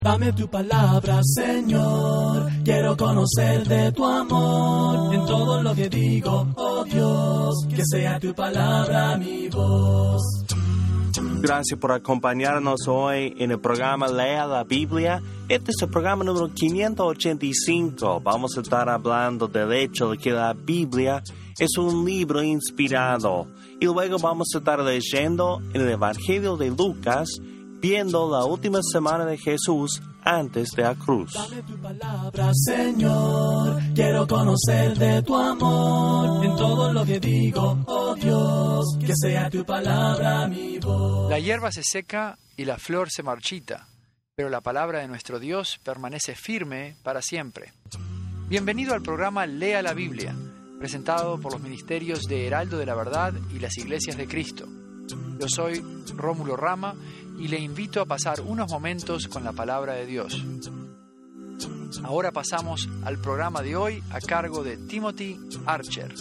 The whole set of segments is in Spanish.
Dame tu palabra, Señor, quiero conocer de tu amor, en todo lo que digo, oh Dios, que sea tu palabra mi voz. Gracias por acompañarnos hoy en el programa Lea la Biblia. Este es el programa número 585. Vamos a estar hablando del hecho de que la Biblia es un libro inspirado. Y luego vamos a estar leyendo en el Evangelio de Lucas, viendo la última semana de Jesús antes de la cruz. Dame tu palabra, Señor, quiero conocer de tu amor, en todo lo que digo, oh Dios, que sea tu palabra mi voz. La hierba se seca y la flor se marchita, pero la palabra de nuestro Dios permanece firme para siempre. Bienvenido al programa Lea la Biblia, presentado por los ministerios de Heraldo de la Verdad y las Iglesias de Cristo. Yo soy Rómulo Rama y le invito a pasar unos momentos con la palabra de Dios. Ahora pasamos al programa de hoy a cargo de Timothy Archer.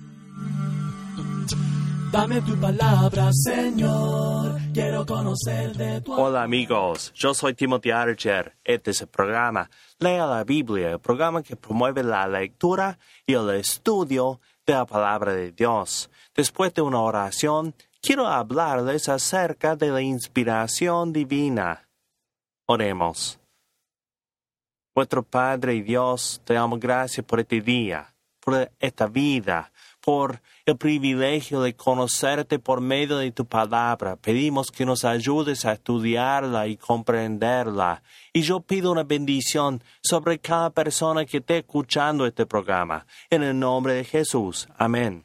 Dame tu palabra, Señor, quiero conocer de tu amor. Hola amigos, yo soy Timothy Archer. Este es el programa Lea la Biblia, el programa que promueve la lectura y el estudio de la palabra de Dios. Después de una oración, quiero hablarles acerca de la inspiración divina. Oremos. Nuestro Padre y Dios, te damos gracias por este día, por esta vida, por el privilegio de conocerte por medio de tu palabra. Pedimos que nos ayudes a estudiarla y comprenderla. Y yo pido una bendición sobre cada persona que esté escuchando este programa. En el nombre de Jesús. Amén.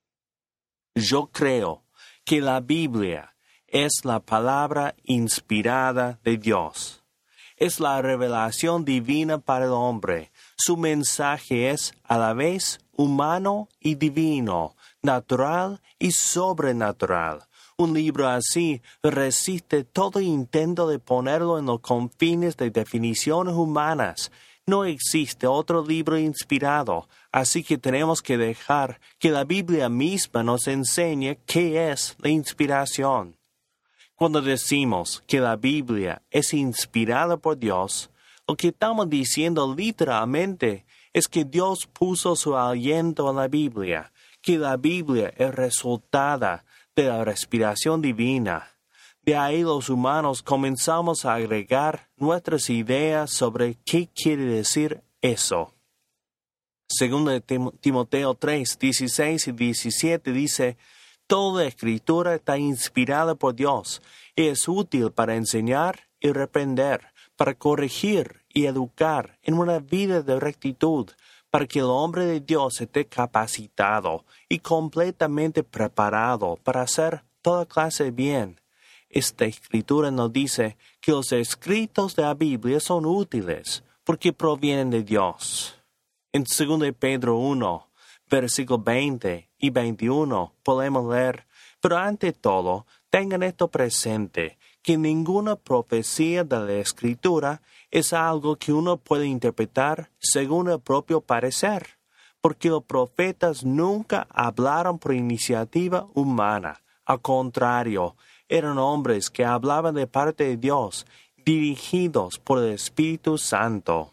Yo creo que la Biblia es la palabra inspirada de Dios. Es la revelación divina para el hombre. Su mensaje es a la vez humano y divino, natural y sobrenatural. Un libro así resiste todo intento de ponerlo en los confines de definiciones humanas. No existe otro libro inspirado, así que tenemos que dejar que la Biblia misma nos enseñe qué es la inspiración. Cuando decimos que la Biblia es inspirada por Dios, lo que estamos diciendo literalmente es que Dios puso su aliento en la Biblia, que la Biblia es resultado de la respiración divina. De ahí los humanos comenzamos a agregar nuestras ideas sobre qué quiere decir eso. Segundo de Timoteo 3, 16 y 17 dice: toda escritura está inspirada por Dios y es útil para enseñar y reprender, para corregir y educar en una vida de rectitud, para que el hombre de Dios esté capacitado y completamente preparado para hacer toda clase de bien. Esta escritura nos dice que los escritos de la Biblia son útiles porque provienen de Dios. En 2 Pedro 1, versículos 20 y 21 podemos leer: pero ante todo, tengan esto presente, que ninguna profecía de la Escritura es algo que uno puede interpretar según el propio parecer, porque los profetas nunca hablaron por iniciativa humana. Al contrario, eran hombres que hablaban de parte de Dios, dirigidos por el Espíritu Santo.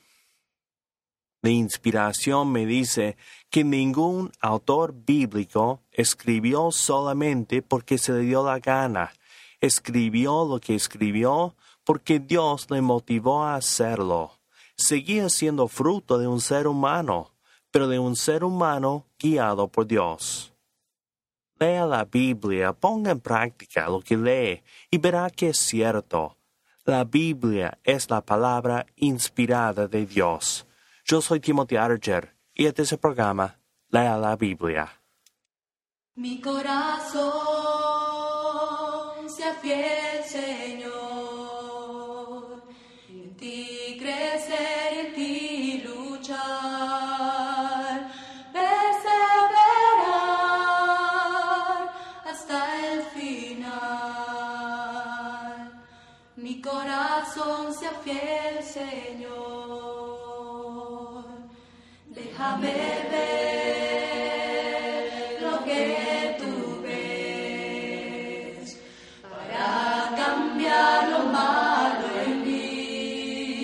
La inspiración me dice que ningún autor bíblico escribió solamente porque se le dio la gana. Escribió lo que escribió porque Dios le motivó a hacerlo. Seguía siendo fruto de un ser humano, pero de un ser humano guiado por Dios. Lea la Biblia, ponga en práctica lo que lee y verá que es cierto. La Biblia es la palabra inspirada de Dios. Yo soy Timothy Archer y este es el programa Lea la Biblia. Mi corazón sea fiel, Señor, en ti crecer y en ti luchar, perseverar hasta el final. Mi corazón sea fiel, Señor, déjame ver lo que tú ves para cambiar lo malo en mí.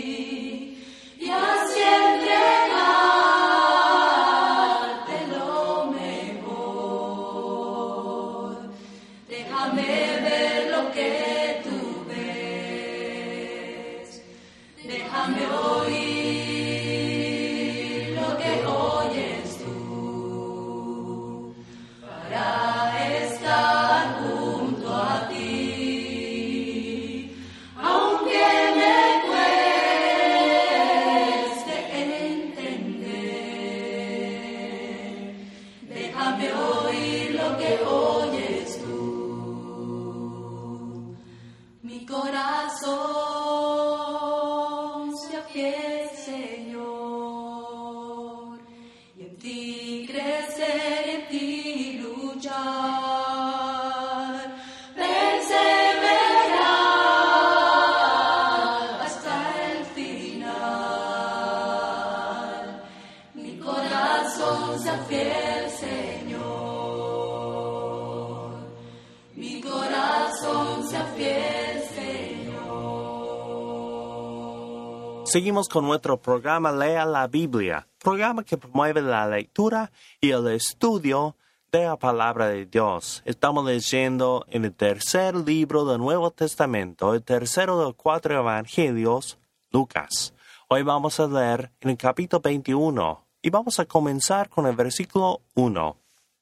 sea fiel, Señor. Mi corazón sea fiel, Señor. Seguimos con nuestro programa Lea la Biblia, programa que promueve la lectura y el estudio de la palabra de Dios. Estamos leyendo en el tercer libro del Nuevo Testamento, el tercero de los 4 evangelios, Lucas. Hoy vamos a leer en el capítulo 21 y vamos a comenzar con el versículo 1.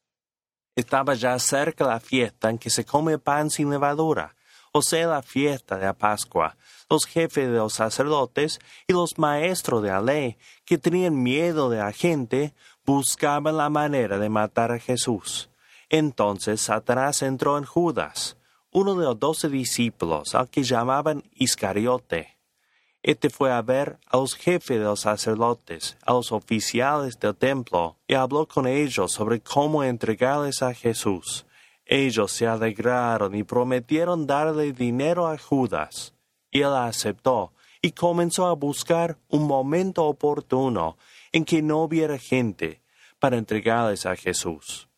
Estaba ya cerca la fiesta en que se come pan sin levadura, o sea, la fiesta de la Pascua. Los jefes de los sacerdotes y los maestros de la ley, que tenían miedo de la gente, buscaban la manera de matar a Jesús. Entonces Satanás entró en Judas, uno de los 12 discípulos, al que llamaban Iscariote. Este fue a ver a los jefes de los sacerdotes, a los oficiales del templo, y habló con ellos sobre cómo entregarles a Jesús. Ellos se alegraron y prometieron darle dinero a Judas. Y él aceptó, y comenzó a buscar un momento oportuno en que no hubiera gente para entregarles a Jesús.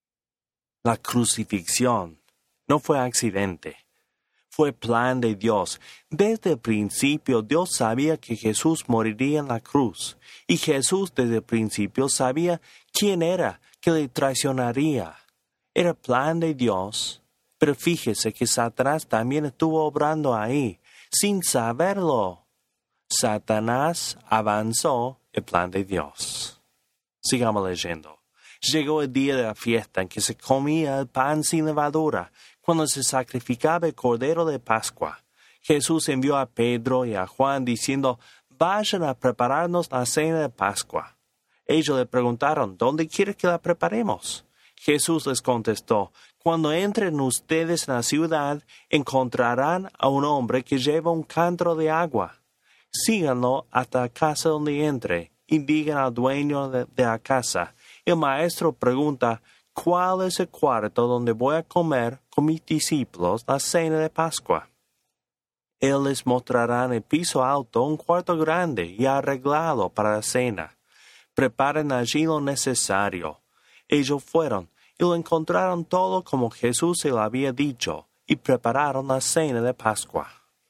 La crucifixión no fue accidente. Fue plan de Dios. Desde el principio Dios sabía que Jesús moriría en la cruz. Y Jesús desde el principio sabía quién era que le traicionaría. Era plan de Dios. Pero fíjese que Satanás también estuvo obrando ahí, sin saberlo. Satanás avanzó el plan de Dios. Sigamos leyendo. Llegó el día de la fiesta en que se comía el pan sin levadura, cuando se sacrificaba el cordero de Pascua. Jesús envió a Pedro y a Juan diciendo, vayan a prepararnos la cena de Pascua. Ellos le preguntaron, ¿dónde quiere que la preparemos? Jesús les contestó, cuando entren ustedes en la ciudad, encontrarán a un hombre que lleva un cántaro de agua. Síganlo hasta la casa donde entre y digan al dueño de la casa. El maestro pregunta, ¿cuál es el cuarto donde voy a comer con mis discípulos la cena de Pascua? Él les mostrará en el piso alto un cuarto grande y arreglado para la cena. Preparen allí lo necesario. Ellos fueron y lo encontraron todo como Jesús se lo había dicho, y prepararon la cena de Pascua.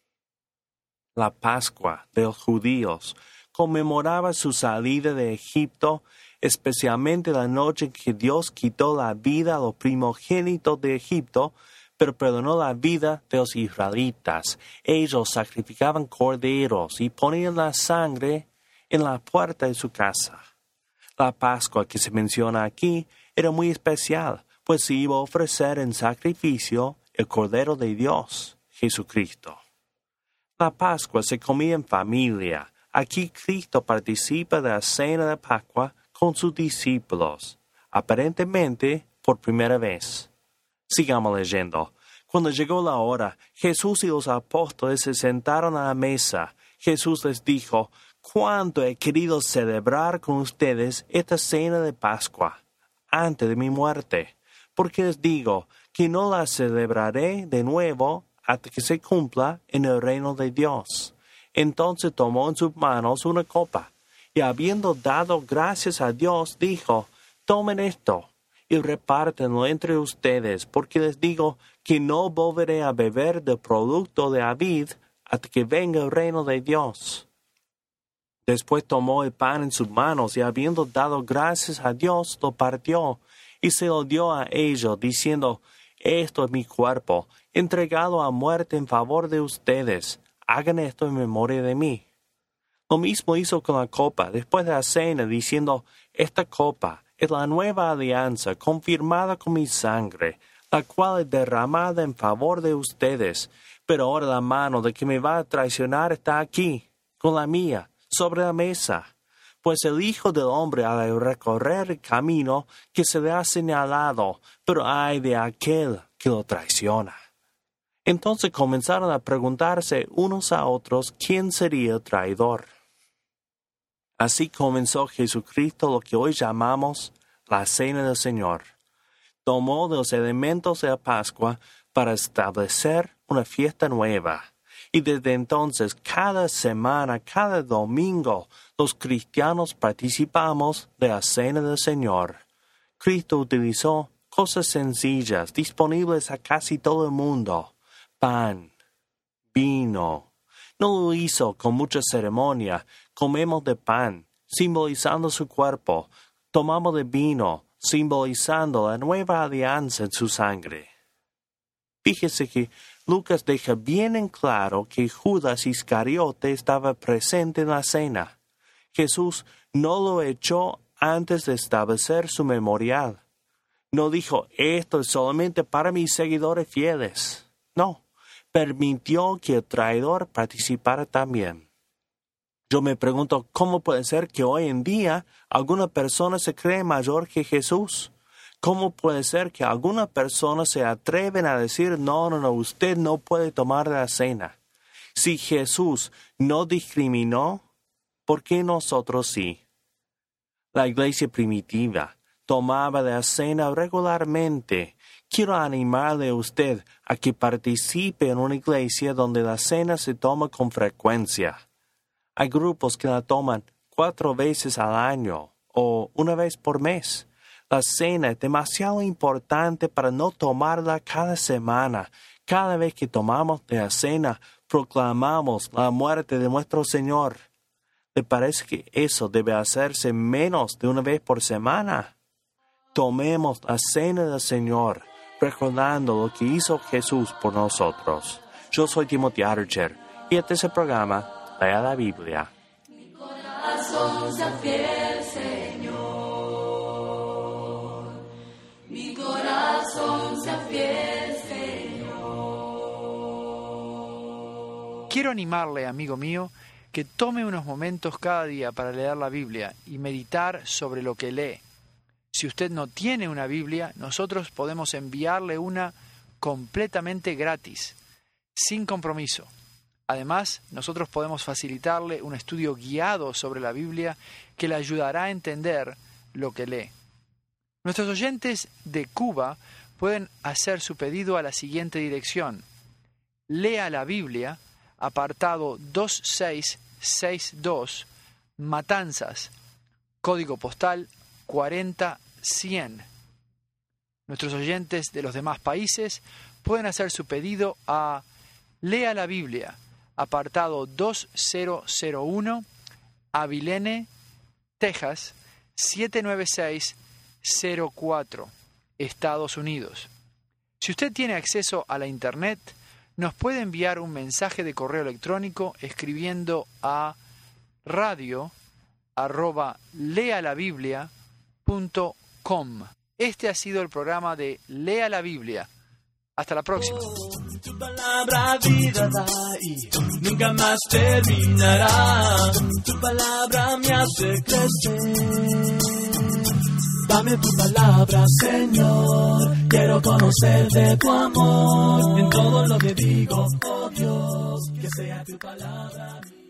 La Pascua de los judíos conmemoraba su salida de Egipto, especialmente la noche en que Dios quitó la vida a los primogénitos de Egipto, pero perdonó la vida de los israelitas. Ellos sacrificaban corderos y ponían la sangre en la puerta de su casa. La Pascua que se menciona aquí era muy especial, pues se iba a ofrecer en sacrificio el Cordero de Dios, Jesucristo. La Pascua se comía en familia. Aquí Cristo participa de la cena de Pascua con sus discípulos, aparentemente por primera vez. Sigamos leyendo. Cuando llegó la hora, Jesús y los apóstoles se sentaron a la mesa. Jesús les dijo, «¿Cuánto he querido celebrar con ustedes esta cena de Pascua antes de mi muerte? Porque les digo que no la celebraré de nuevo hasta que se cumpla en el reino de Dios». Entonces tomó en sus manos una copa, y habiendo dado gracias a Dios, dijo, «Tomen esto y repártenlo entre ustedes, porque les digo que no volveré a beber del producto de la vid hasta que venga el reino de Dios». Después tomó el pan en sus manos y habiendo dado gracias a Dios, lo partió y se lo dio a ellos, diciendo, «Esto es mi cuerpo, entregado a muerte en favor de ustedes. Hagan esto en memoria de mí». Lo mismo hizo con la copa después de la cena, diciendo, «Esta copa es la nueva alianza confirmada con mi sangre, la cual es derramada en favor de ustedes. Pero ahora la mano de que me va a traicionar está aquí, con la mía, sobre la mesa. Pues el Hijo del Hombre ha de recorrer el camino que se le ha señalado, pero ay de aquel que lo traiciona». Entonces comenzaron a preguntarse unos a otros quién sería el traidor. Así comenzó Jesucristo lo que hoy llamamos la Cena del Señor. Tomó de los elementos de la Pascua para establecer una fiesta nueva. Y desde entonces, cada semana, cada domingo, los cristianos participamos de la Cena del Señor. Cristo utilizó cosas sencillas, disponibles a casi todo el mundo. Pan, vino. No lo hizo con mucha ceremonia. Comemos de pan, simbolizando su cuerpo. Tomamos de vino, simbolizando la nueva alianza en su sangre. Fíjese que Lucas deja bien en claro que Judas Iscariote estaba presente en la cena. Jesús no lo echó antes de establecer su memorial. No dijo, esto es solamente para mis seguidores fieles. No, permitió que el traidor participara también. Yo me pregunto, ¿cómo puede ser que hoy en día alguna persona se cree mayor que Jesús? ¿Cómo puede ser que algunas personas se atreven a decir, no, usted no puede tomar la cena? Si Jesús no discriminó, ¿por qué nosotros sí? La iglesia primitiva tomaba la cena regularmente. Quiero animarle a usted a que participe en una iglesia donde la cena se toma con frecuencia. Hay grupos que la toman 4 veces al año o 1 vez por mes. La cena es demasiado importante para no tomarla cada semana. Cada vez que tomamos de la cena, proclamamos la muerte de nuestro Señor. ¿Le parece que eso debe hacerse menos de 1 vez por semana? Tomemos la cena del Señor, recordando lo que hizo Jesús por nosotros. Yo soy Timothy Archer y este es el programa Lea la Biblia. Mi corazón sea fiel, Señor. Mi corazón sea fiel, Señor. Quiero animarle, amigo mío, que tome unos momentos cada día para leer la Biblia y meditar sobre lo que lee. Si usted no tiene una Biblia, nosotros podemos enviarle una completamente gratis, sin compromiso. Además, nosotros podemos facilitarle un estudio guiado sobre la Biblia que le ayudará a entender lo que lee. Nuestros oyentes de Cuba pueden hacer su pedido a la siguiente dirección. Lea la Biblia, apartado 2662, Matanzas, código postal 40100. Nuestros oyentes de los demás países pueden hacer su pedido a Lea la Biblia, apartado 2001, Abilene, Texas, 79604, Estados Unidos. Si usted tiene acceso a la Internet, nos puede enviar un mensaje de correo electrónico escribiendo a radio@lealabiblia.com. Este ha sido el programa de Lea la Biblia. Hasta la próxima. Tu palabra vida da y nunca más terminará. Tu palabra me hace crecer. Dame tu palabra, Señor. Quiero conocer de tu amor. En todo lo que digo, oh Dios, que sea tu palabra.